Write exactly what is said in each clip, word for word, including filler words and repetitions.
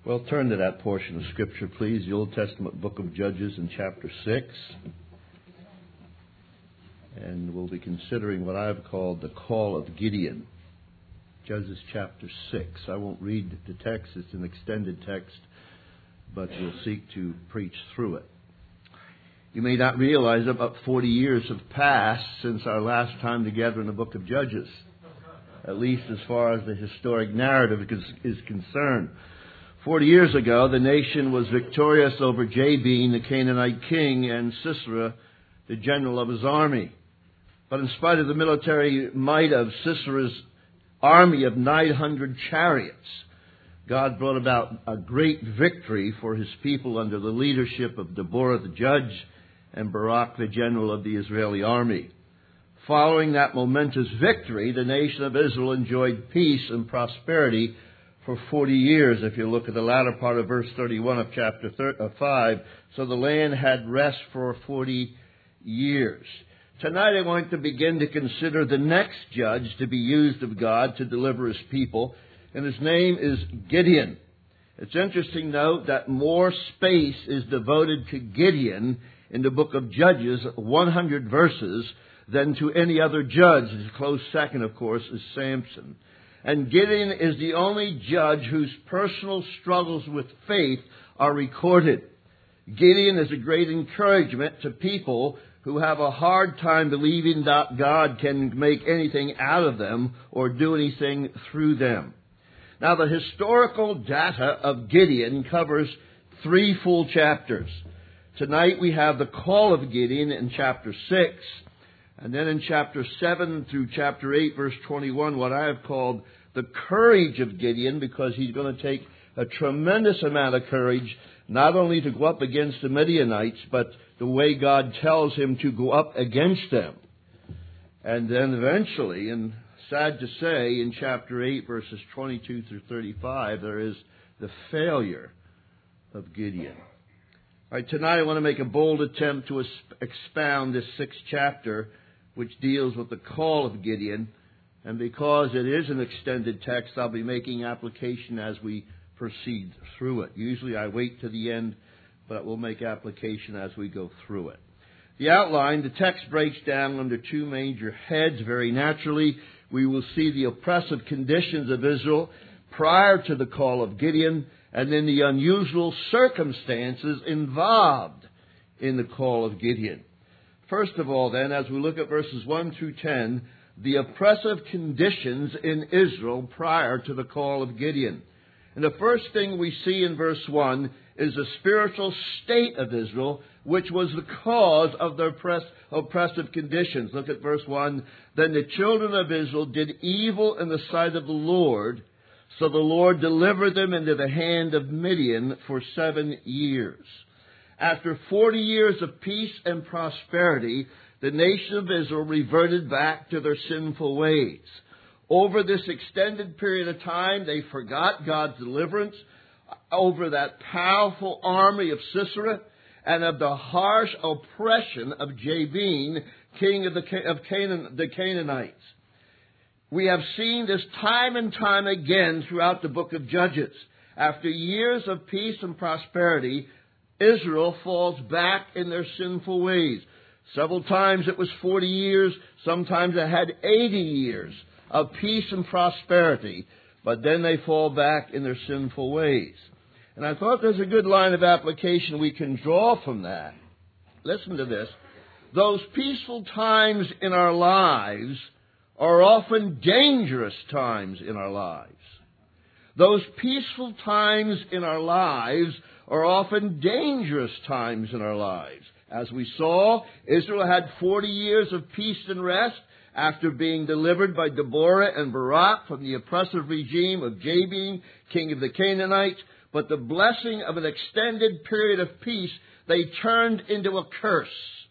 Well, turn to that portion of Scripture, please, the Old Testament book of Judges in chapter six. And we'll be considering what I've called the call of Gideon. Judges chapter six. I won't read the text. It's an extended text, but we'll seek to preach through it. You may not realize about forty years have passed since our last time together in the book of Judges, at least as far as the historic narrative is concerned. Forty years ago, the nation was victorious over Jabin, the Canaanite king, and Sisera, the general of his army. But in spite of the military might of Sisera's army of nine hundred chariots, God brought about a great victory for his people under the leadership of Deborah the judge and Barak the general of the Israeli army. Following that momentous victory, the nation of Israel enjoyed peace and prosperity for forty years, if you look at the latter part of verse thirty-one of chapter five. So the land had rest for forty years. Tonight I want to begin to consider the next judge to be used of God to deliver his people, and his name is Gideon. It's interesting to note that more space is devoted to Gideon in the book of Judges, one hundred verses, than to any other judge. His close second, of course, is Samson. And Gideon is the only judge whose personal struggles with faith are recorded. Gideon is a great encouragement to people who have a hard time believing that God can make anything out of them or do anything through them. Now, the historical data of Gideon covers three full chapters. Tonight we have the call of Gideon in chapter six. And then in chapter seven through chapter eight, verse twenty-one, what I have called the courage of Gideon, because he's going to take a tremendous amount of courage, not only to go up against the Midianites, but the way God tells him to go up against them. And then eventually, and sad to say, in chapter eight, verses twenty-two through thirty-five, there is the failure of Gideon. All right, tonight I want to make a bold attempt to expound this sixth chapter, which deals with the call of Gideon. And because it is an extended text, I'll be making application as we proceed through it. Usually I wait to the end, but we'll make application as we go through it. The outline, the text breaks down under two major heads. Very naturally, we will see the oppressive conditions of Israel prior to the call of Gideon, and then the unusual circumstances involved in the call of Gideon. First of all, then, as we look at verses one through ten, the oppressive conditions in Israel prior to the call of Gideon. And the first thing we see in verse one is the spiritual state of Israel, which was the cause of their oppress- oppressive conditions. Look at verse one. Then the children of Israel did evil in the sight of the Lord, so the Lord delivered them into the hand of Midian for seven years. After forty years of peace and prosperity, the nation of Israel reverted back to their sinful ways. Over this extended period of time, they forgot God's deliverance over that powerful army of Sisera and of the harsh oppression of Jabin, king of the, of Canaan, the Canaanites. We have seen this time and time again throughout the book of Judges. After years of peace and prosperity, Israel falls back in their sinful ways. Several times it was forty years, sometimes it had eighty years of peace and prosperity, but then they fall back in their sinful ways. And I thought there's a good line of application we can draw from that. Listen to this. Those peaceful times in our lives are often dangerous times in our lives. Those peaceful times in our lives are often dangerous times in our lives. As we saw, Israel had forty years of peace and rest after being delivered by Deborah and Barak from the oppressive regime of Jabin, king of the Canaanites. But the blessing of an extended period of peace, they turned into a curse.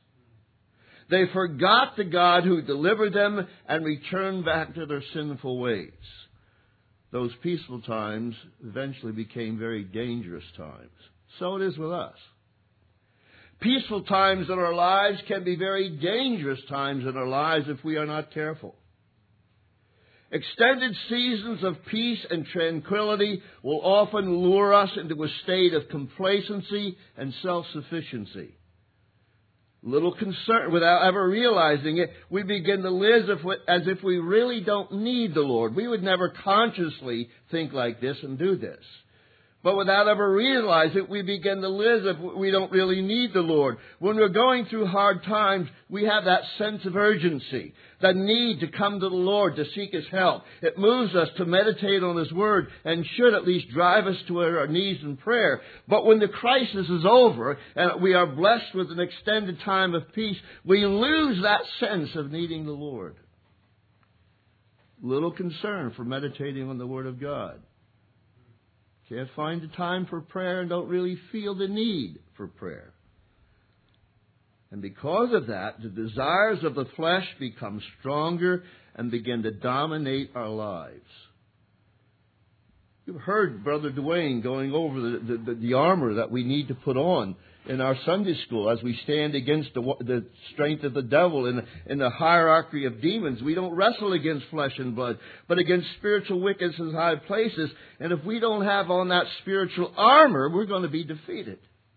They forgot the God who delivered them and returned back to their sinful ways. Those peaceful times eventually became very dangerous times. So it is with us. Peaceful times in our lives can be very dangerous times in our lives if we are not careful. Extended seasons of peace and tranquility will often lure us into a state of complacency and self-sufficiency. Little concern, without ever realizing it, we begin to live as if, we, as if we really don't need the Lord. We would never consciously think like this and do this. But without ever realizing it, we begin to live as if we don't really need the Lord. When we're going through hard times, we have that sense of urgency, the need to come to the Lord to seek His help. It moves us to meditate on His Word and should at least drive us to our knees in prayer. But when the crisis is over and we are blessed with an extended time of peace, we lose that sense of needing the Lord. Little concern for meditating on the Word of God. Can't find the time for prayer and don't really feel the need for prayer. And because of that, the desires of the flesh become stronger and begin to dominate our lives. You've heard Brother Dwayne going over the, the, the armor that we need to put on in our Sunday school as we stand against the, the strength of the devil in, in the hierarchy of demons. We don't wrestle against flesh and blood, but against spiritual wickedness in high places. And if we don't have on that spiritual armor, we're going to be defeated.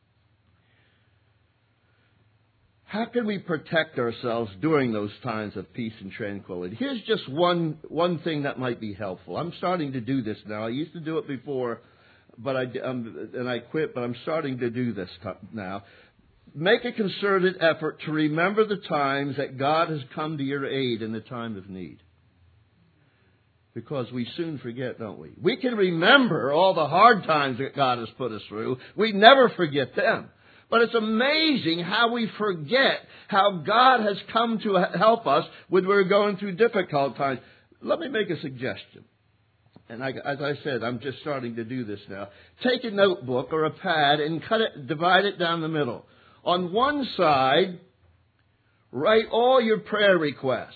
How can we protect ourselves during those times of peace and tranquility? Here's just one, one thing that might be helpful. I'm starting to do this now. I used to do it before, but I, um, and I quit, but I'm starting to do this now. Make a concerted effort to remember the times that God has come to your aid in the time of need. Because we soon forget, don't we? We can remember all the hard times that God has put us through. We never forget them. But it's amazing how we forget how God has come to help us when we're going through difficult times. Let me make a suggestion. And I, as I said, I'm just starting to do this now. Take a notebook or a pad and cut it, divide it down the middle. On one side, write all your prayer requests.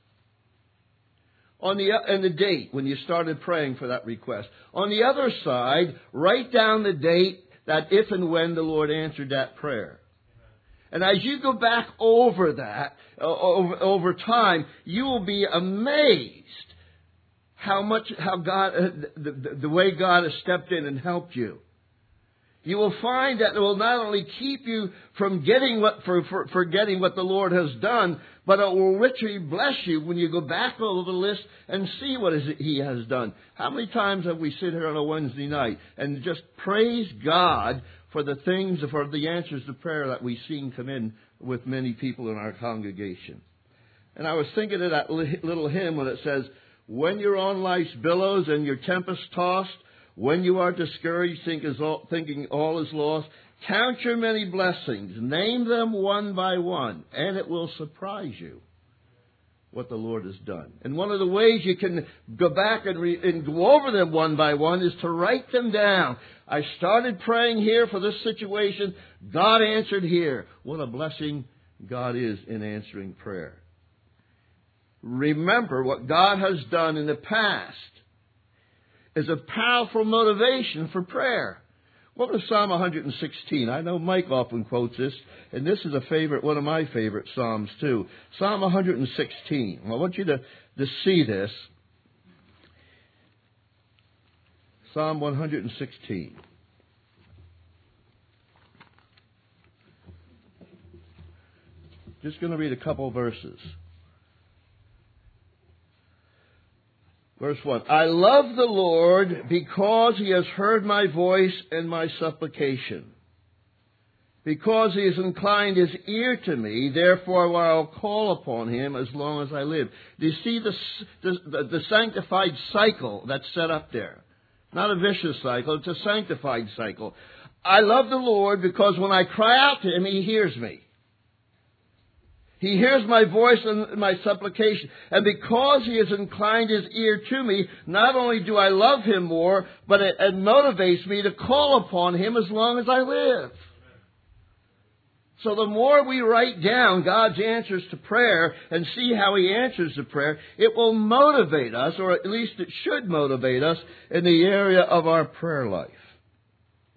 On the and the date when you started praying for that request. On the other side, write down the date that if and when the Lord answered that prayer. And as you go back over that, uh, over, over time, you will be amazed how much, how God, uh, the, the, the way God has stepped in and helped you. You will find that it will not only keep you from getting what, for, for, forgetting what the Lord has done, but it will richly bless you when you go back over the list and see what is it He has done. How many times have we sit here on a Wednesday night and just praise God for the things, for the answers to prayer that we've seen come in with many people in our congregation? And I was thinking of that little hymn when it says, when you're on life's billows and you're tempest tossed, when you are discouraged, thinking all is lost, count your many blessings, name them one by one, and it will surprise you what the Lord has done. And one of the ways you can go back and, re- and go over them one by one is to write them down. I started praying here for this situation. God answered here. What a blessing God is in answering prayer. Remember what God has done in the past is a powerful motivation for prayer. What was Psalm one sixteen? I know Mike often quotes this, and this is a favorite, one of my favorite Psalms too. Psalm one sixteen. I want you to, to see this. Psalm one sixteen. Just going to read a couple verses. Verse one, I love the Lord because He has heard my voice and my supplication. Because He has inclined His ear to me, therefore I'll call upon Him as long as I live. Do you see the, the, the sanctified cycle that's set up there? Not a vicious cycle, it's a sanctified cycle. I love the Lord because when I cry out to Him, He hears me. He hears my voice and my supplication. And because He has inclined His ear to me, not only do I love Him more, but it, it motivates me to call upon Him as long as I live. So the more we write down God's answers to prayer and see how He answers the prayer, it will motivate us, or at least it should motivate us, in the area of our prayer life.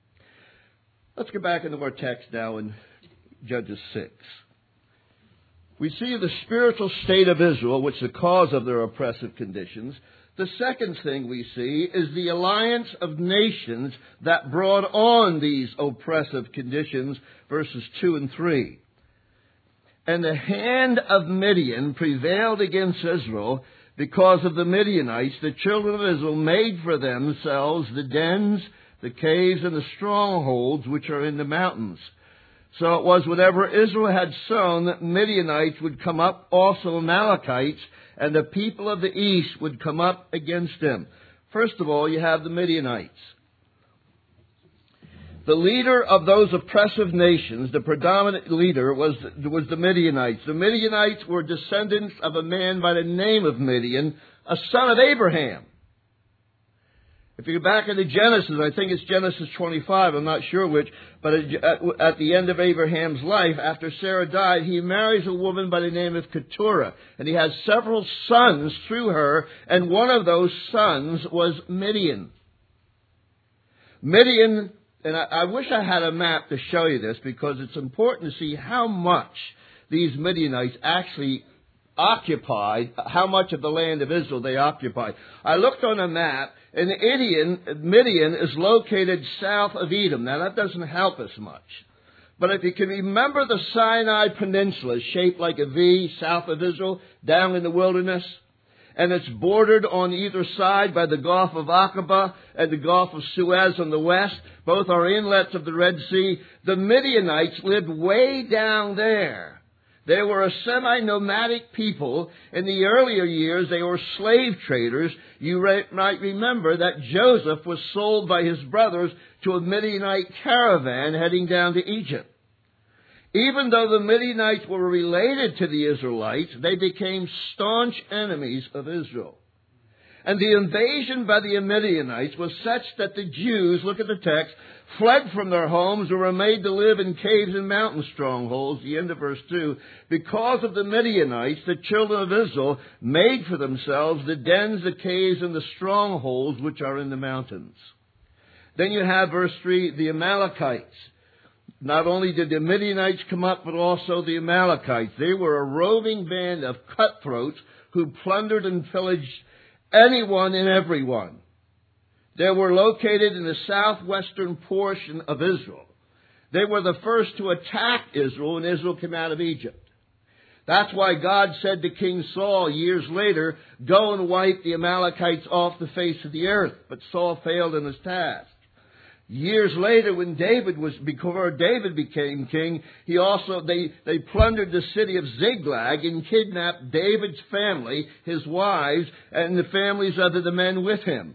Let's go back into our text now in Judges six. We see the spiritual state of Israel, which is the cause of their oppressive conditions. The second thing we see is the alliance of nations that brought on these oppressive conditions, verses two and three. And the hand of Midian prevailed against Israel because of the Midianites. The children of Israel made for themselves the dens, the caves, and the strongholds which are in the mountains. So it was whenever Israel had sown that Midianites would come up, also Amalekites, and the people of the east would come up against them. First of all, you have the Midianites. The leader of those oppressive nations, the predominant leader, was, was the Midianites. The Midianites were descendants of a man by the name of Midian, a son of Abraham. If you go back into Genesis, I think it's Genesis twenty-five, I'm not sure which, but at the end of Abraham's life, after Sarah died, he marries a woman by the name of Keturah. And he has several sons through her, and one of those sons was Midian. Midian, and I, I wish I had a map to show you this, because it's important to see how much these Midianites actually occupied, how much of the land of Israel they occupied. I looked on a map, and Midian, Midian is located south of Edom. Now, that doesn't help us much. But if you can remember the Sinai Peninsula, shaped like a V, south of Israel, down in the wilderness, and it's bordered on either side by the Gulf of Aqaba and the Gulf of Suez on the west. Both are inlets of the Red Sea. The Midianites lived way down there. They were a semi-nomadic people. In the earlier years, they were slave traders. You re- might remember that Joseph was sold by his brothers to a Midianite caravan heading down to Egypt. Even though the Midianites were related to the Israelites, they became staunch enemies of Israel. And the invasion by the Midianites was such that the Jews, look at the text, fled from their homes or were made to live in caves and mountain strongholds, the end of verse two. Because of the Midianites, the children of Israel made for themselves the dens, the caves, and the strongholds which are in the mountains. Then you have verse three, the Amalekites. Not only did the Midianites come up, but also the Amalekites. They were a roving band of cutthroats who plundered and pillaged anyone and everyone. They were located in the southwestern portion of Israel. They were the first to attack Israel when Israel came out of Egypt. That's why God said to King Saul years later, go and wipe the Amalekites off the face of the earth. But Saul failed in his task. Years later, when David was, before David became king, he also, they, they plundered the city of Ziklag and kidnapped David's family, his wives, and the families of the men with him.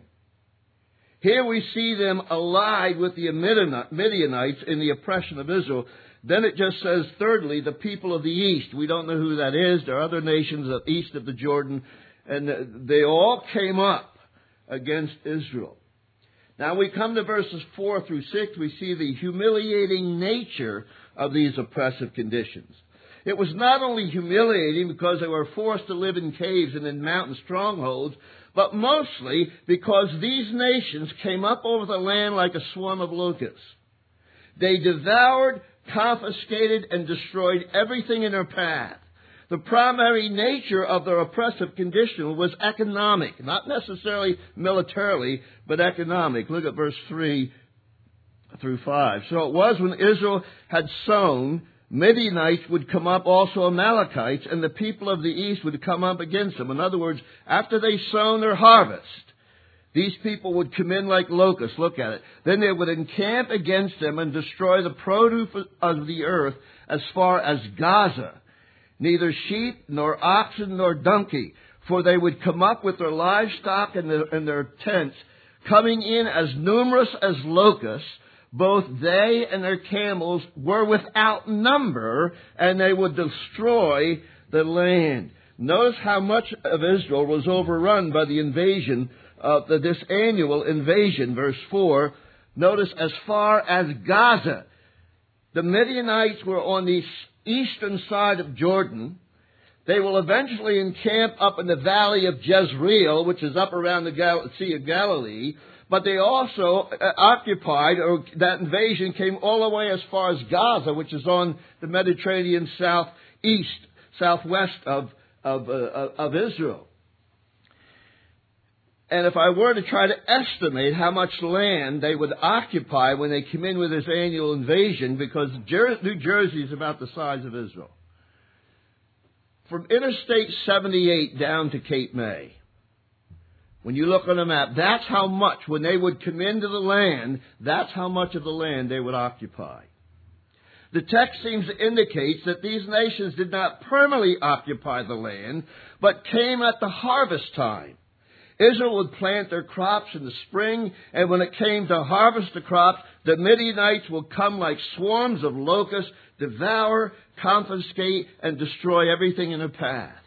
Here we see them allied with the Midianites in the oppression of Israel. Then it just says, thirdly, the people of the east. We don't know who that is. There are other nations east of the Jordan, and they all came up against Israel. Now we come to verses four through six, we see the humiliating nature of these oppressive conditions. It was not only humiliating because they were forced to live in caves and in mountain strongholds, but mostly because these nations came up over the land like a swarm of locusts. They devoured, confiscated, and destroyed everything in their path. The primary nature of their oppressive condition was economic, not necessarily militarily, but economic. Look at verse three through five. So it was when Israel had sown, Midianites would come up, also Amalekites, and the people of the east would come up against them. In other words, after they sown their harvest, these people would come in like locusts. Look at it. Then they would encamp against them and destroy the produce of the earth as far as Gaza. Neither sheep, nor oxen, nor donkey, for they would come up with their livestock and their, and their tents, coming in as numerous as locusts. Both they and their camels were without number, and they would destroy the land. Notice how much of Israel was overrun by the invasion, of the, this annual invasion, verse four. Notice as far as Gaza. The Midianites were on the eastern side of Jordan. They will eventually encamp up in the valley of Jezreel, which is up around the Gal- Sea of Galilee. But they also uh, occupied, or that invasion came all the way as far as Gaza, which is on the Mediterranean southeast. southwest of, of, uh, of Israel. And if I were to try to estimate how much land they would occupy when they come in with this annual invasion, because Jer- New Jersey is about the size of Israel. From Interstate seventy-eight down to Cape May, when you look on a map, that's how much, when they would come into the land, that's how much of the land they would occupy. The text seems to indicate that these nations did not permanently occupy the land, but came at the harvest time. Israel would plant their crops in the spring, and when it came to harvest the crops, the Midianites will come like swarms of locusts, devour, confiscate, and destroy everything in their path.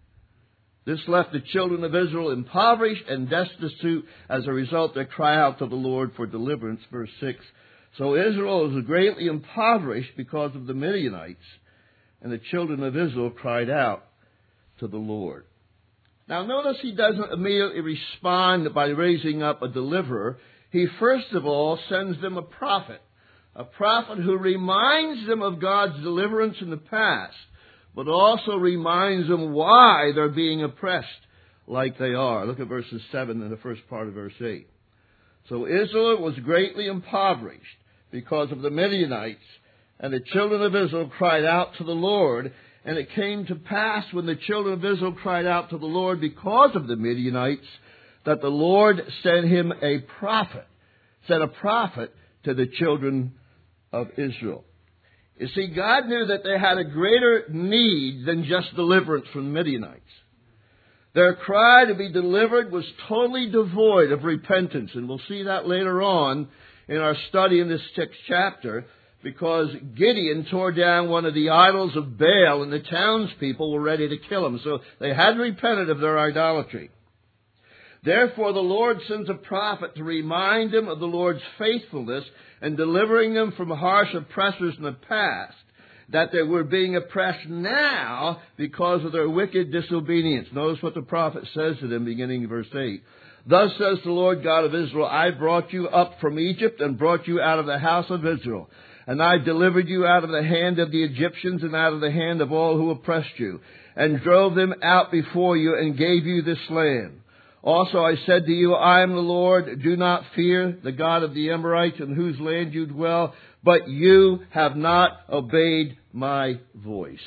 This left the children of Israel impoverished and destitute. As a result, they cry out to the Lord for deliverance. Verse six. So Israel was greatly impoverished because of the Midianites, and the children of Israel cried out to the Lord. Now notice he doesn't immediately respond by raising up a deliverer. He first of all sends them a prophet. A prophet who reminds them of God's deliverance in the past, but also reminds them why they're being oppressed like they are. Look at verses seven and the first part of verse eight. So Israel was greatly impoverished because of the Midianites, and the children of Israel cried out to the Lord. And it came to pass when the children of Israel cried out to the Lord because of the Midianites, that the Lord sent him a prophet, sent a prophet to the children of Israel. You see, God knew that they had a greater need than just deliverance from Midianites. Their cry to be delivered was totally devoid of repentance, and we'll see that later on in our study in this sixth chapter, because Gideon tore down one of the idols of Baal, and the townspeople were ready to kill him. So they had repented of their idolatry. Therefore the Lord sends a prophet to remind them of the Lord's faithfulness and delivering them from harsh oppressors in the past, that they were being oppressed now because of their wicked disobedience. Notice what the prophet says to them beginning in verse eight. Thus says the Lord God of Israel, I brought you up from Egypt and brought you out of the house of Israel. And I delivered you out of the hand of the Egyptians and out of the hand of all who oppressed you, and drove them out before you and gave you this land. Also I said to you, I am the Lord, do not fear the God of the Amorites in whose land you dwell, but you have not obeyed my voice.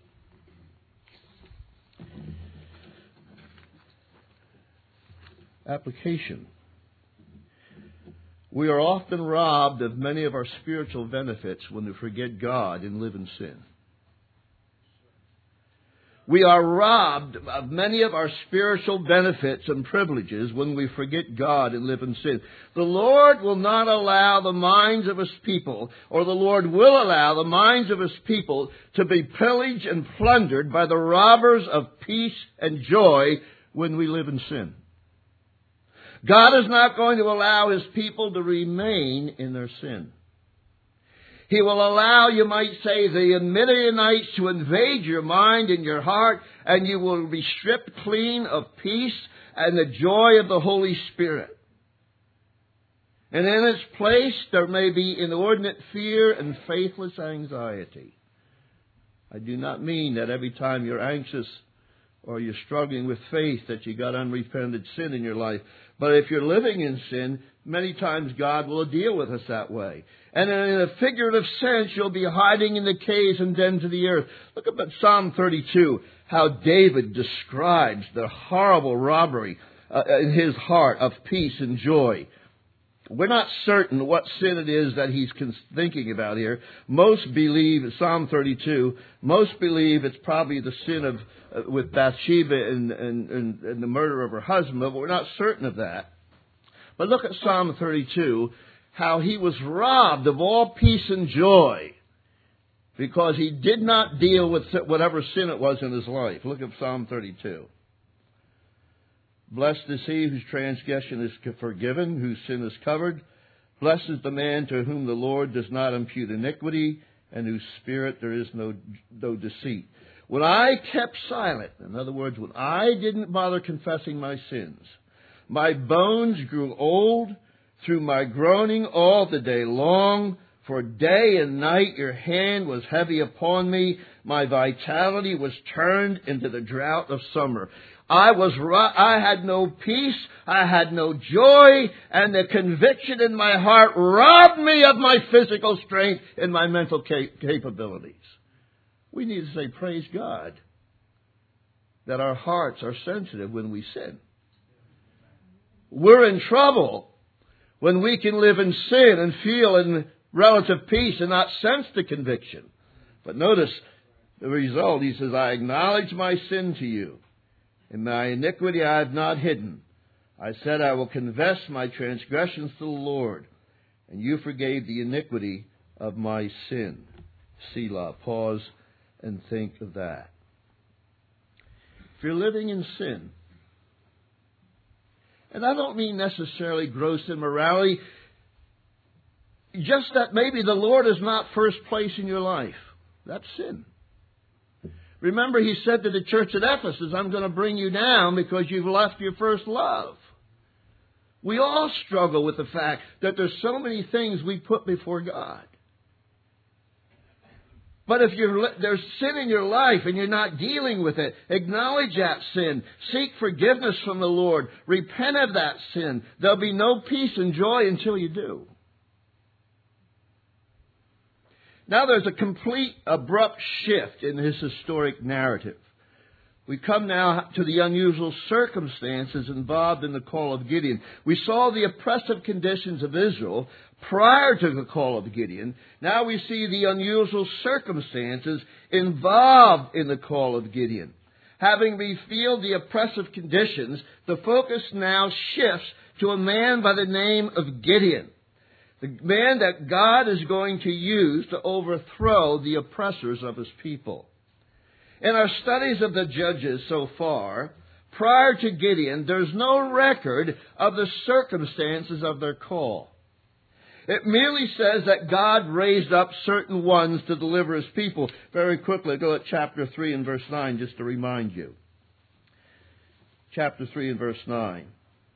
Application. We are often robbed of many of our spiritual benefits when we forget God and live in sin. We are robbed of many of our spiritual benefits and privileges when we forget God and live in sin. The Lord will not allow the minds of His people, or the Lord will allow the minds of His people to be pillaged and plundered by the robbers of peace and joy when we live in sin. God is not going to allow His people to remain in their sin. He will allow, you might say, the Midianites to invade your mind and your heart, and you will be stripped clean of peace and the joy of the Holy Spirit. And in its place, there may be inordinate fear and faithless anxiety. I do not mean that every time you're anxious or you're struggling with faith that you got unrepented sin in your life. But if you're living in sin, many times God will deal with us that way. And in a figurative sense, you'll be hiding in the caves and dens of the earth. Look up at Psalm thirty-two, how David describes the horrible robbery uh, in his heart of peace and joy. We're not certain what sin it is that he's thinking about here. Most believe, Psalm thirty-two, most believe it's probably the sin of uh, with Bathsheba and, and, and, and the murder of her husband, but we're not certain of that. But look at Psalm thirty-two, how he was robbed of all peace and joy because he did not deal with whatever sin it was in his life. Look at Psalm thirty-two. Blessed is he whose transgression is forgiven, whose sin is covered. Blessed is the man to whom the Lord does not impute iniquity, and whose spirit there is no, no deceit. When I kept silent, in other words, when I didn't bother confessing my sins, my bones grew old through my groaning all the day long, For day and night your hand was heavy upon me. My vitality was turned into the drought of summer. I was, I had no peace, I had no joy, and the conviction in my heart robbed me of my physical strength and my mental capabilities. We need to say, praise God, that our hearts are sensitive when we sin. We're in trouble when we can live in sin and feel in relative peace and not sense the conviction. But notice the result. He says, I acknowledge my sin to you. In my iniquity I have not hidden. I said, I will confess my transgressions to the Lord. And you forgave the iniquity of my sin. Selah. Pause and think of that. If you're living in sin, and I don't mean necessarily gross immorality, just that maybe the Lord is not first place in your life. That's sin. Remember, he said to the church at Ephesus, I'm going to bring you down because you've left your first love. We all struggle with the fact that there's so many things we put before God. But if you're, there's sin in your life and you're not dealing with it, acknowledge that sin. Seek forgiveness from the Lord. Repent of that sin. There'll be no peace and joy until you do. Now there's a complete, abrupt shift in his historic narrative. We come now to the unusual circumstances involved in the call of Gideon. We saw the oppressive conditions of Israel prior to the call of Gideon. Now we see the unusual circumstances involved in the call of Gideon. Having revealed the oppressive conditions, the focus now shifts to a man by the name of Gideon. The man that God is going to use to overthrow the oppressors of his people. In our studies of the judges so far, prior to Gideon, there's no record of the circumstances of their call. It merely says that God raised up certain ones to deliver his people. Very quickly, go at chapter three and verse nine just to remind you. Chapter three and verse nine.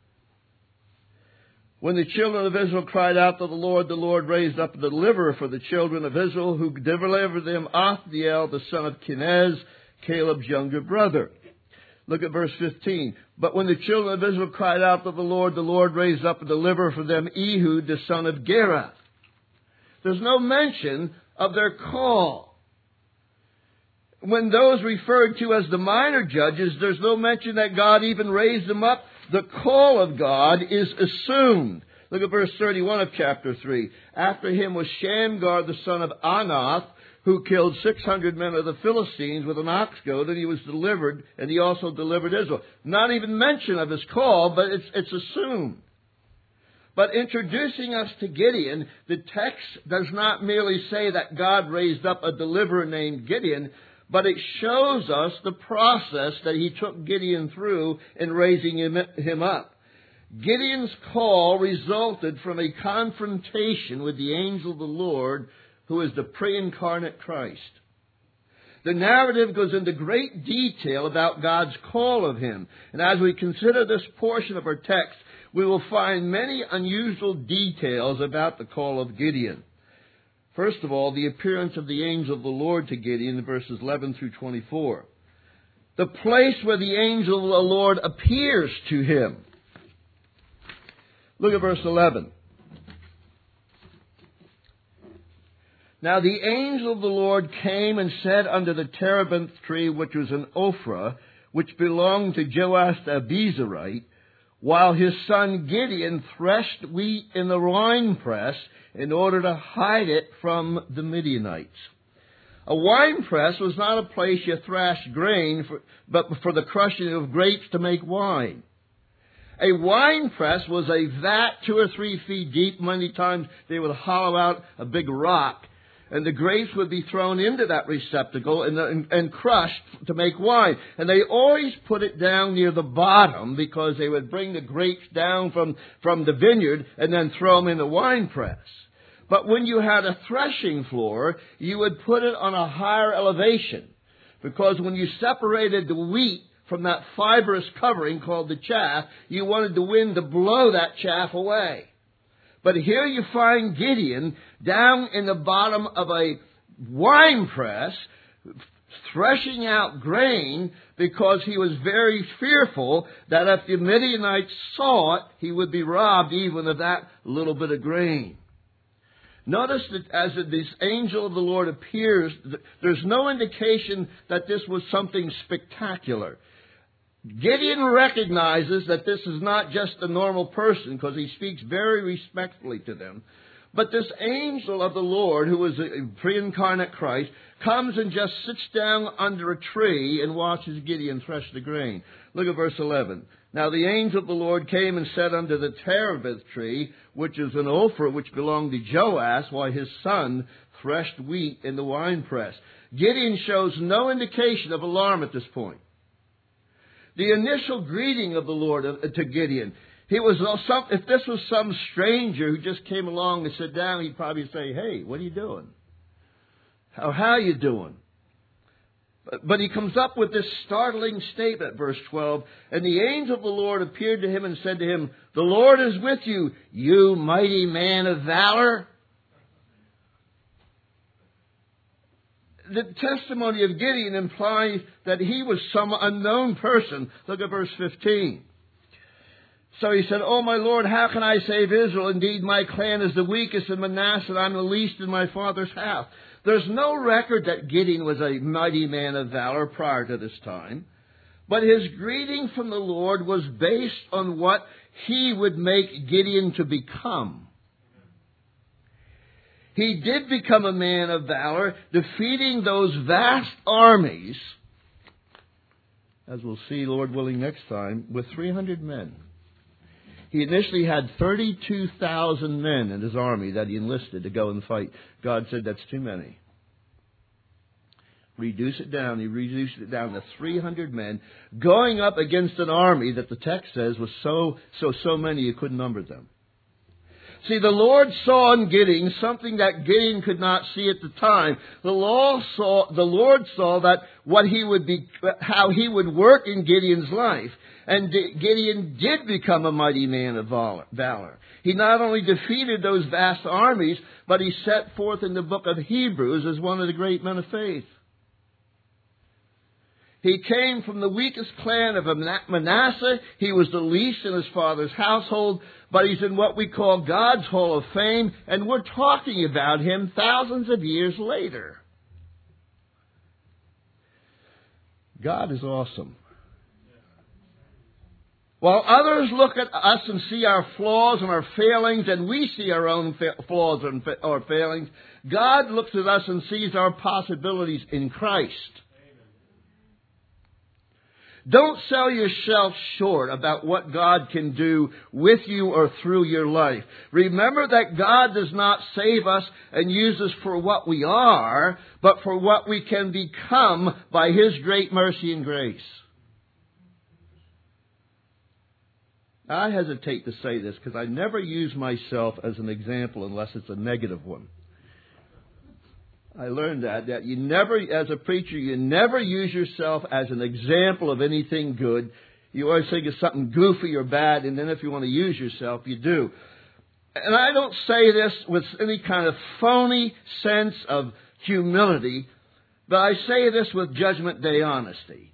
When the children of Israel cried out to the Lord, the Lord raised up a deliverer for the children of Israel, who delivered them Othniel, the son of Kenaz, Caleb's younger brother. Look at verse fifteen. But when the children of Israel cried out to the Lord, the Lord raised up a deliverer for them, Ehud, the son of Gera. There's no mention of their call. When those referred to as the minor judges, there's no mention that God even raised them up. The call of God is assumed. Look at verse thirty-one of chapter three. After him was Shamgar, the son of Anath, who killed six hundred men of the Philistines with an ox goad, and he was delivered, and he also delivered Israel. Not even mention of his call, but it's, it's assumed. But introducing us to Gideon, the text does not merely say that God raised up a deliverer named Gideon, but it shows us the process that he took Gideon through in raising him, him up. Gideon's call resulted from a confrontation with the angel of the Lord, who is the pre-incarnate Christ. The narrative goes into great detail about God's call of him. And as we consider this portion of our text, we will find many unusual details about the call of Gideon. First of all, the appearance of the angel of the Lord to Gideon in verses eleven through twenty-four. The place where the angel of the Lord appears to him. Look at verse eleven. Now the angel of the Lord came and said unto the terebinth tree, which was in Ophrah, which belonged to Joash the Abiezrite, while his son Gideon threshed wheat in the winepress in order to hide it from the Midianites. A winepress was not a place you thrashed grain, for, but for the crushing of grapes to make wine. A winepress was a vat two or three feet deep. Many times they would hollow out a big rock, and the grapes would be thrown into that receptacle and, and, and crushed to make wine. And they always put it down near the bottom because they would bring the grapes down from, from the vineyard and then throw them in the winepress. But when you had a threshing floor, you would put it on a higher elevation, because when you separated the wheat from that fibrous covering called the chaff, you wanted the wind to blow that chaff away. But here you find Gideon down in the bottom of a wine press, threshing out grain because he was very fearful that if the Midianites saw it, he would be robbed even of that little bit of grain. Notice that as this angel of the Lord appears, there's no indication that this was something spectacular. Gideon recognizes that this is not just a normal person because he speaks very respectfully to them. But this angel of the Lord, who is a pre-incarnate Christ, comes and just sits down under a tree and watches Gideon thresh the grain. Look at verse eleven. Now the angel of the Lord came and sat under the terebinth tree, which is an Ophrah, which belonged to Joash, while his son threshed wheat in the winepress. Gideon shows no indication of alarm at this point. The initial greeting of the Lord to Gideon, he was some, if this was some stranger who just came along and sat down, he'd probably say, "Hey, what are you doing? How, how are you doing?" But, but he comes up with this startling statement, verse twelve, "And the angel of the Lord appeared to him and said to him, 'The Lord is with you, you mighty man of valor.'" The testimony of Gideon implies that he was some unknown person. Look at verse fifteen. So he said, "Oh, my Lord, how can I save Israel? Indeed, my clan is the weakest in Manasseh, and I'm the least in my father's house." There's no record that Gideon was a mighty man of valor prior to this time. But his greeting from the Lord was based on what he would make Gideon to become. He did become a man of valor, defeating those vast armies, as we'll see, Lord willing, next time, with three hundred men. He initially had thirty-two thousand men in his army that he enlisted to go and fight. God said, "That's too many. Reduce it down." He reduced it down to three hundred men, going up against an army that the text says was so, so, so many you couldn't number them. See, the Lord saw in Gideon something that Gideon could not see at the time. The Lord saw, the Lord saw that what he would be, how he would work in Gideon's life. And Gideon did become a mighty man of valor. He not only defeated those vast armies, but he set forth in the book of Hebrews as one of the great men of faith. He came from the weakest clan of Manasseh. He was the least in his father's household, but he's in what we call God's Hall of Fame, and we're talking about him thousands of years later. God is awesome. While others look at us and see our flaws and our failings, and we see our own fa- flaws and fa- or failings, God looks at us and sees our possibilities in Christ. Don't sell yourself short about what God can do with you or through your life. Remember that God does not save us and use us for what we are, but for what we can become by His great mercy and grace. I hesitate to say this because I never use myself as an example unless it's a negative one. I learned that, that you never, as a preacher, you never use yourself as an example of anything good. You always think it's something goofy or bad, and then if you want to use yourself, you do. And I don't say this with any kind of phony sense of humility, but I say this with Judgment Day honesty.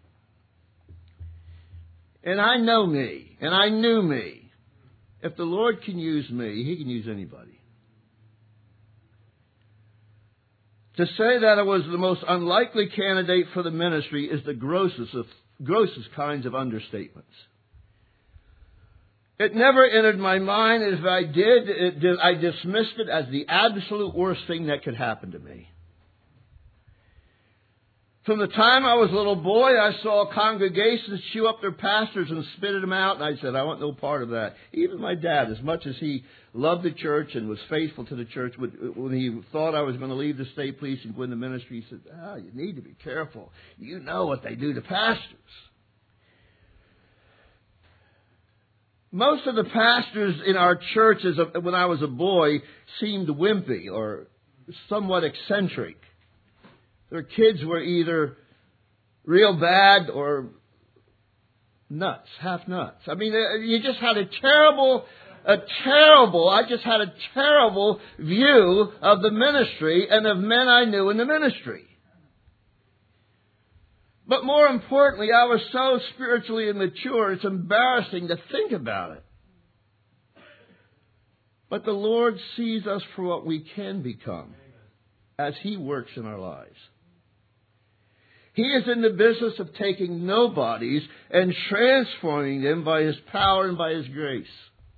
And I know me, and I knew me. If the Lord can use me, He can use anybody. To say that I was the most unlikely candidate for the ministry is the grossest of grossest kinds of understatements. It never entered my mind. If I did, it, I dismissed it as the absolute worst thing that could happen to me. From the time I was a little boy, I saw congregations chew up their pastors and spit them out, and I said, I want no part of that. Even my dad, as much as he loved the church and was faithful to the church, when he thought I was going to leave the state police and go into ministry, he said, ah, you need to be careful. You know what they do to pastors. Most of the pastors in our churches when I was a boy seemed wimpy or somewhat eccentric. Their kids were either real bad or nuts, half nuts. I mean, you just had a terrible a terrible, I just had a terrible view of the ministry and of men I knew in the ministry. But more importantly, I was so spiritually immature, it's embarrassing to think about it. But the Lord sees us for what we can become as He works in our lives. He is in the business of taking nobodies and transforming them by His power and by His grace.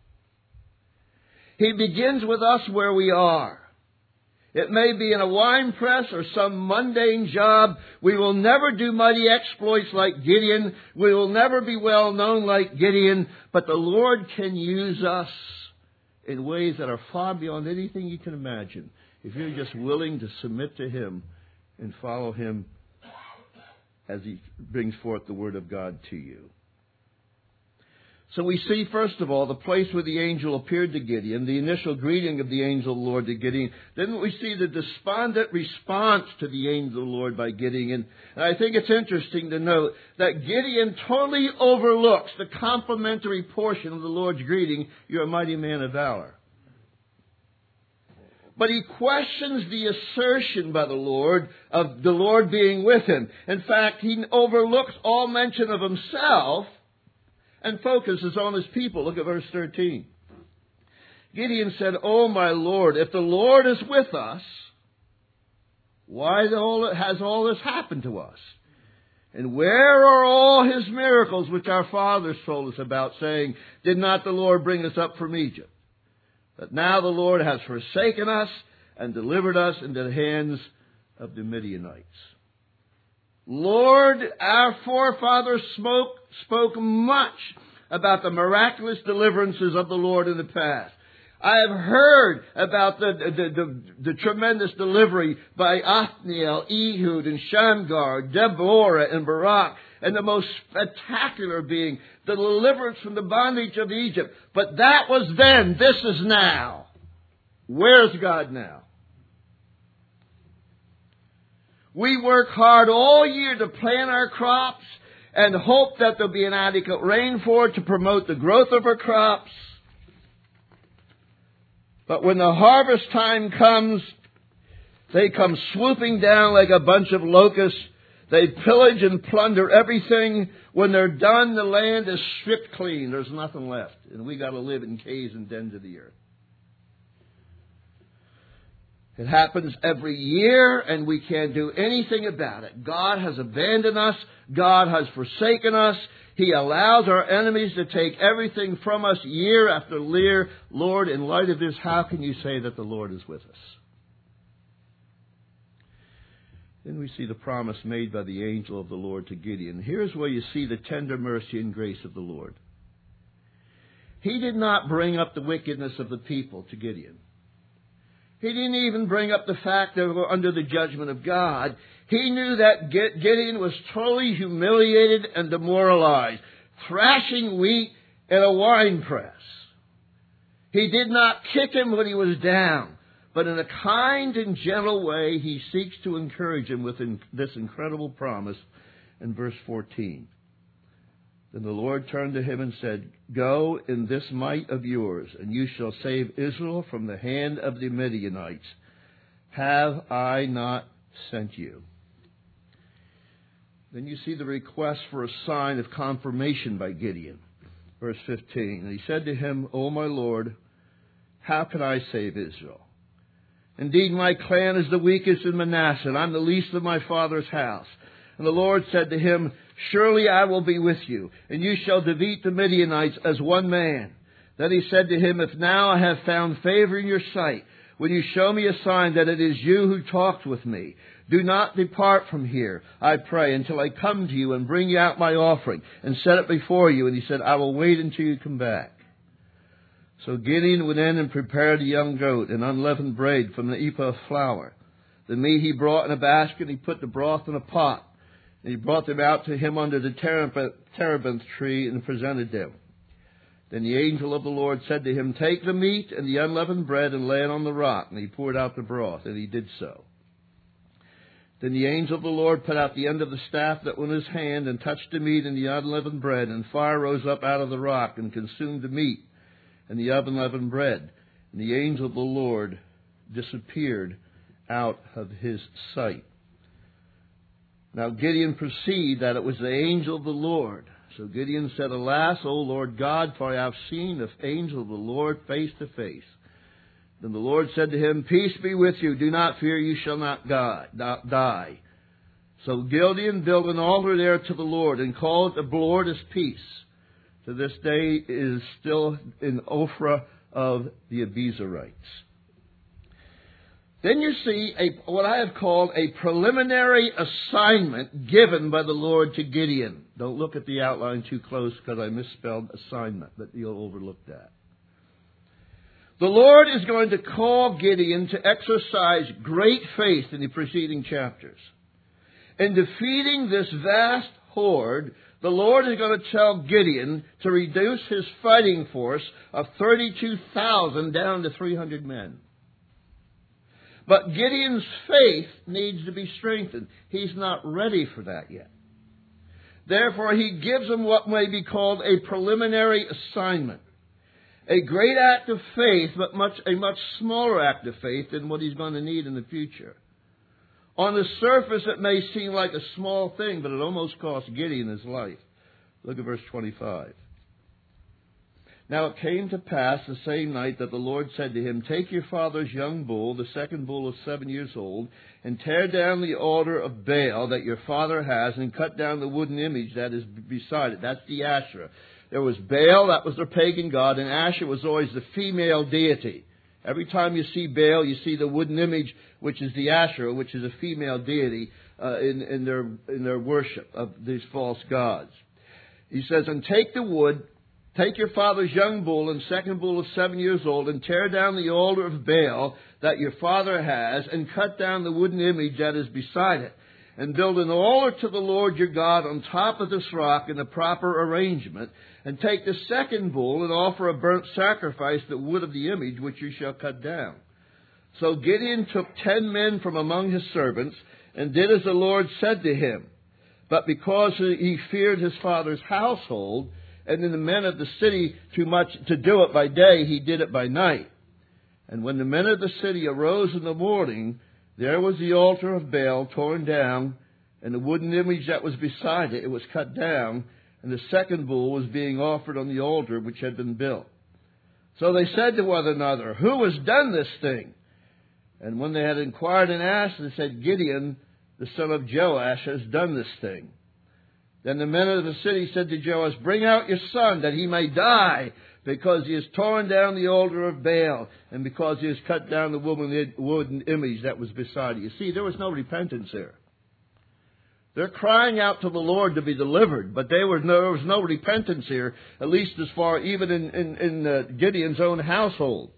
He begins with us where we are. It may be in a wine press or some mundane job. We will never do mighty exploits like Gideon. We will never be well known like Gideon. But the Lord can use us in ways that are far beyond anything you can imagine, if you're just willing to submit to Him and follow Him as He brings forth the Word of God to you. So we see, first of all, the place where the angel appeared to Gideon, the initial greeting of the angel of the Lord to Gideon. Then we see the despondent response to the angel of the Lord by Gideon. And I think it's interesting to note that Gideon totally overlooks the complimentary portion of the Lord's greeting, "You're a mighty man of valor." But he questions the assertion by the Lord of the Lord being with him. In fact, he overlooks all mention of himself and focuses on his people. Look at verse thirteen. Gideon said, "Oh, my Lord, if the Lord is with us, why has all this happened to us? And where are all His miracles which our fathers told us about, saying, did not the Lord bring us up from Egypt? But now the Lord has forsaken us and delivered us into the hands of the Midianites." Lord, our forefathers spoke, spoke much about the miraculous deliverances of the Lord in the past. I have heard about the, the, the, the tremendous delivery by Othniel, Ehud, and Shamgar, Deborah, and Barak, and the most spectacular being the deliverance from the bondage of Egypt. But that was then. This is now. Where's God now? We work hard all year to plant our crops and hope that there'll be an adequate rain for it to promote the growth of our crops. But when the harvest time comes, they come swooping down like a bunch of locusts. They pillage and plunder everything. When they're done, the land is stripped clean. There's nothing left. And we got to live in caves and dens of the earth. It happens every year, and we can't do anything about it. God has abandoned us. God has forsaken us. He allows our enemies to take everything from us year after year. Lord, in light of this, how can you say that the Lord is with us? Then we see the promise made by the angel of the Lord to Gideon. Here's where you see the tender mercy and grace of the Lord. He did not bring up the wickedness of the people to Gideon. He didn't even bring up the fact that they were under the judgment of God. He knew that Gideon was totally humiliated and demoralized, thrashing wheat in a wine press. He did not kick him when he was down, but in a kind and gentle way, he seeks to encourage him with this incredible promise in verse fourteen. Then the Lord turned to him and said, "Go in this might of yours, and you shall save Israel from the hand of the Midianites. Have I not sent you?" Then you see the request for a sign of confirmation by Gideon. Verse fifteen, and he said to him, "O my Lord, how can I save Israel? Indeed, my clan is the weakest in Manasseh, and I'm the least of my father's house." And the Lord said to him, "Surely I will be with you, and you shall defeat the Midianites as one man." Then he said to him, "If now I have found favor in your sight, will you show me a sign that it is you who talked with me? Do not depart from here, I pray, until I come to you and bring you out my offering and set it before you." And he said, "I will wait until you come back." So Gideon went in and prepared a young goat and unleavened bread from the ephah of flour. The meat he brought in a basket, and he put the broth in a pot. And he brought them out to him under the terebinth tree and presented them. Then the angel of the Lord said to him, "Take the meat and the unleavened bread and lay it on the rock." And he poured out the broth, and he did so. Then the angel of the Lord put out the end of the staff that was in his hand and touched the meat and the unleavened bread, and fire rose up out of the rock and consumed the meat and the unleavened bread. And the angel of the Lord disappeared out of his sight. Now Gideon perceived that it was the angel of the Lord. So Gideon said, Alas, O Lord God, for I have seen the angel of the Lord face to face. Then the Lord said to him, Peace be with you. Do not fear, you shall not die. So Gideon built an altar there to the Lord and called it the Lord is Peace. To this day it is still in Ophrah of the Abiezrites. Then you see a, what I have called a preliminary assignment given by the Lord to Gideon. Don't look at the outline too close because I misspelled assignment, but you'll overlook that. The Lord is going to call Gideon to exercise great faith in the preceding chapters. In defeating this vast horde, the Lord is going to tell Gideon to reduce his fighting force of thirty-two thousand down to three hundred men. But Gideon's faith needs to be strengthened. He's not ready for that yet. Therefore, he gives him what may be called a preliminary assignment. A great act of faith, but much a much smaller act of faith than what he's going to need in the future. On the surface, it may seem like a small thing, but it almost cost Gideon his life. Look at verse twenty-five. Now it came to pass the same night that the Lord said to him, Take your father's young bull, the second bull of seven years old, and tear down the altar of Baal that your father has, and cut down the wooden image that is beside it. That's the Asherah. There was Baal, that was their pagan god, and Asherah was always the female deity. Every time you see Baal, you see the wooden image, which is the Asherah, which is a female deity uh, in, in their in their worship of these false gods. He says, And take the wood, take your father's young bull and second bull of seven years old, and tear down the altar of Baal that your father has, and cut down the wooden image that is beside it, and build an altar to the Lord your God on top of this rock in a proper arrangement, and take the second bull and offer a burnt sacrifice the wood of the image which you shall cut down. So Gideon took ten men from among his servants, and did as the Lord said to him. But because he feared his father's household, and in the men of the city too much to do it by day, he did it by night. And when the men of the city arose in the morning, there was the altar of Baal torn down, and the wooden image that was beside it, it was cut down, and the second bull was being offered on the altar which had been built. So they said to one another, Who has done this thing? And when they had inquired and asked, they said, Gideon, the son of Joash, has done this thing. Then the men of the city said to Joash, Bring out your son, that he may die, because he has torn down the altar of Baal, and because he has cut down the wooden image that was beside it. You see, there was no repentance there. They're crying out to the Lord to be delivered, but there was no, there was no repentance here, at least as far, even in, in, in uh, Gideon's own household.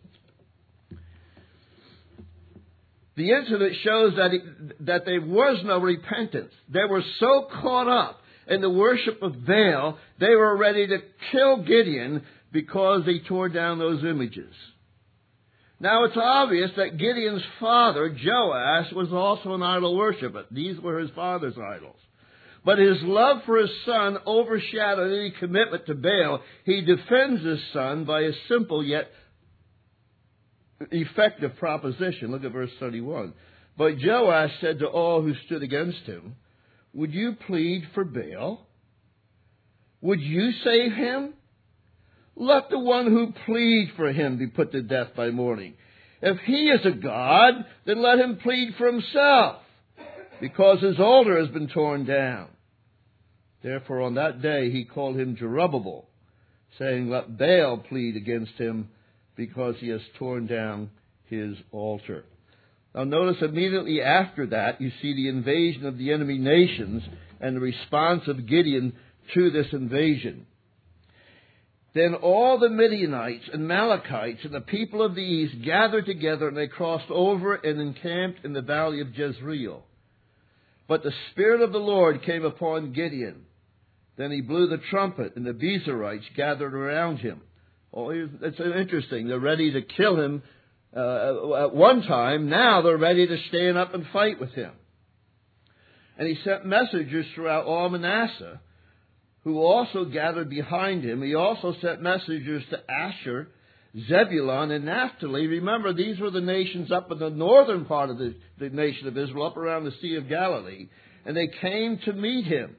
The incident shows that, it, that there was no repentance. They were so caught up in the worship of Baal, they were ready to kill Gideon because he tore down those images. Now it's obvious that Gideon's father, Joash, was also an idol worshiper. These were his father's idols. But his love for his son overshadowed any commitment to Baal. He defends his son by a simple yet effective proposition. Look at verse thirty-one. But Joash said to all who stood against him, Would you plead for Baal? Would you save him? Let the one who pleads for him be put to death by morning. If he is a god, then let him plead for himself, because his altar has been torn down. Therefore on that day he called him Jerubbaal, saying, Let Baal plead against him, because he has torn down his altar. Now notice immediately after that, you see the invasion of the enemy nations and the response of Gideon to this invasion. Then all the Midianites and Amalekites and the people of the east gathered together, and they crossed over and encamped in the valley of Jezreel. But the Spirit of the Lord came upon Gideon. Then he blew the trumpet, and the Abiezrites gathered around him. Oh, it's interesting. They're ready to kill him uh, at one time. Now they're ready to stand up and fight with him. And he sent messengers throughout all Manasseh, who also gathered behind him. He also sent messengers to Asher Zebulun and Naphtali. Remember, these were the nations up in the northern part of the, the nation of Israel, up around the Sea of Galilee. And they came to meet him.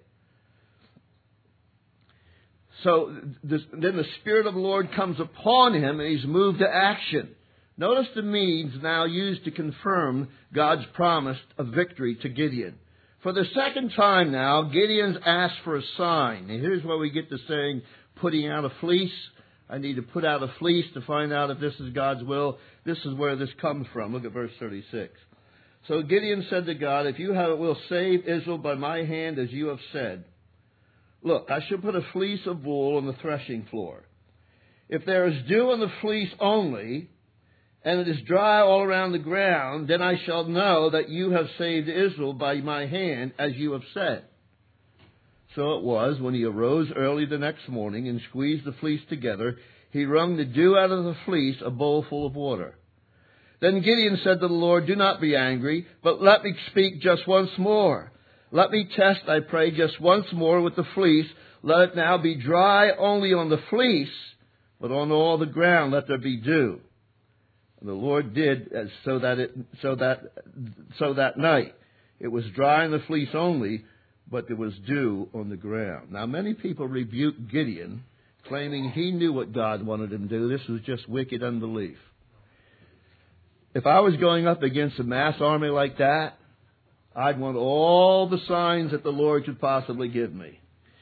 So this, then the Spirit of the Lord comes upon him and he's moved to action. Notice the means now used to confirm God's promise of victory to Gideon. For the second time now, Gideon's asked for a sign. And here's where we get the saying, putting out a fleece. I need to put out a fleece to find out if this is God's will. This is where this comes from. Look at verse thirty-six. So Gideon said to God, if you have, will save Israel by my hand as you have said, look, I shall put a fleece of wool on the threshing floor. If there is dew on the fleece only, and it is dry all around the ground, then I shall know that you have saved Israel by my hand, as you have said. So it was, when he arose early the next morning and squeezed the fleece together, he wrung the dew out of the fleece, a bowl full of water. Then Gideon said to the Lord, do not be angry, but let me speak just once more. Let me test, I pray, just once more with the fleece. Let it now be dry only on the fleece, but on all the ground let there be dew. And the Lord did as so that it so that so that night it was dry on the fleece only, but there was dew on the ground. Now many people rebuke Gideon, claiming he knew what God wanted him to do. This was just wicked unbelief. If I was going up against a mass army like that, I'd want all the signs that the Lord could possibly give me.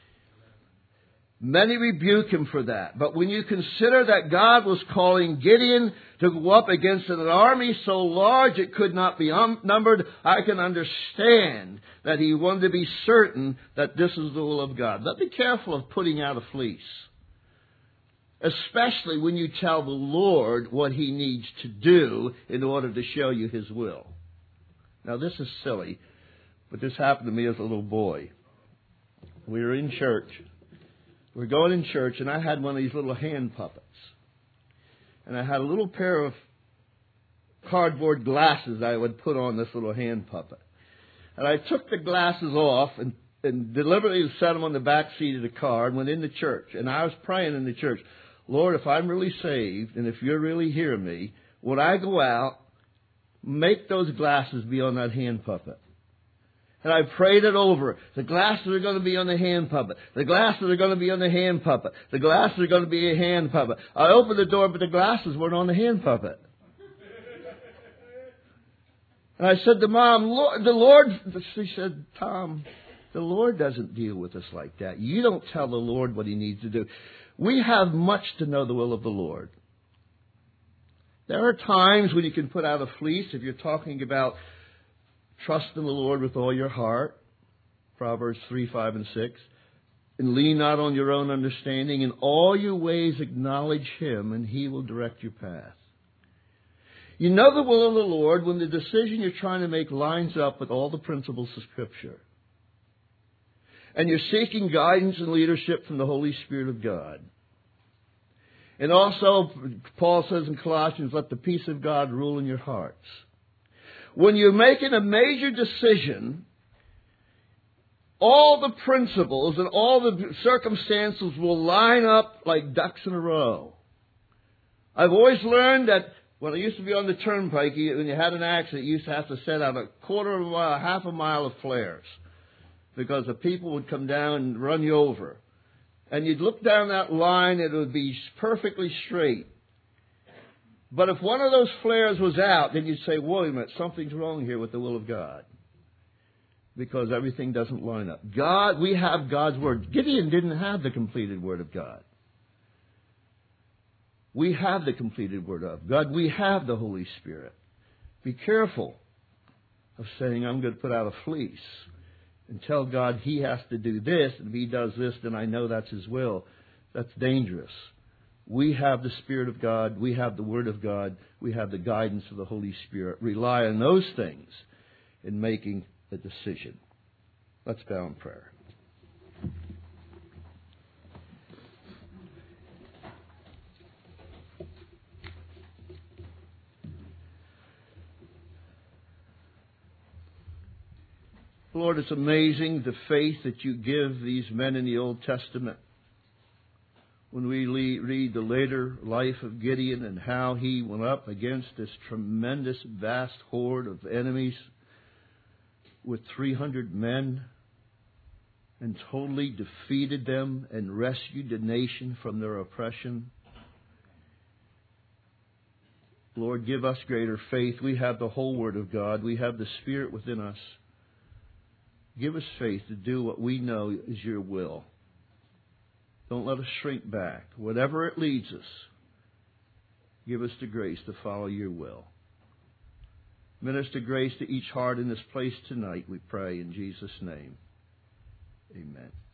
Many rebuke him for that. But when you consider that God was calling Gideon to go up against an army so large it could not be numbered, I can understand that he wanted to be certain that this is the will of God. But be careful of putting out a fleece. Especially when you tell the Lord what he needs to do in order to show you his will. Now this is silly, but this happened to me as a little boy. We were in church. We were going in church, and I had one of these little hand puppets. And I had a little pair of cardboard glasses I would put on this little hand puppet. And I took the glasses off and, and deliberately set them on the back seat of the car and went into church. And I was praying in the church, Lord, if I'm really saved and if you're really hearing me, would I go out, make those glasses be on that hand puppet? And I prayed it over. The glasses are going to be on the hand puppet. The glasses are going to be on the hand puppet. The glasses are going to be a hand puppet. I opened the door, but the glasses weren't on the hand puppet. And I said to Mom, Lord, the Lord, she said, Tom, the Lord doesn't deal with us like that. You don't tell the Lord what he needs to do. We have much to know the will of the Lord. There are times when you can put out a fleece if you're talking about trust in the Lord with all your heart, Proverbs three, five, and six, and lean not on your own understanding. In all your ways acknowledge him, and he will direct your path. You know the will of the Lord when the decision you're trying to make lines up with all the principles of Scripture. And you're seeking guidance and leadership from the Holy Spirit of God. And also, Paul says in Colossians, let the peace of God rule in your hearts. When you're making a major decision, all the principles and all the circumstances will line up like ducks in a row. I've always learned that when I used to be on the turnpike, when you had an accident, you used to have to set out a quarter of a mile, half a mile of flares, because the people would come down and run you over. And you'd look down that line, and it would be perfectly straight. But if one of those flares was out, then you'd say, wait a minute, something's wrong here with the will of God. Because everything doesn't line up. God, we have God's Word. Gideon didn't have the completed Word of God. We have the completed Word of God. We have the Holy Spirit. Be careful of saying, I'm going to put out a fleece and tell God he has to do this, and if he does this, then I know that's his will. That's dangerous. We have the Spirit of God. We have the Word of God. We have the guidance of the Holy Spirit. Rely on those things in making a decision. Let's bow in prayer. Lord, it's amazing the faith that you give these men in the Old Testament. when we le- read the later life of Gideon and how he went up against this tremendous, vast horde of enemies with three hundred men and totally defeated them and rescued the nation from their oppression. Lord, give us greater faith. We have the whole Word of God. We have the Spirit within us. Give us faith to do what we know is your will. Don't let us shrink back. Whatever it leads us, give us the grace to follow your will. Minister grace to each heart in this place tonight, we pray in Jesus' name. Amen.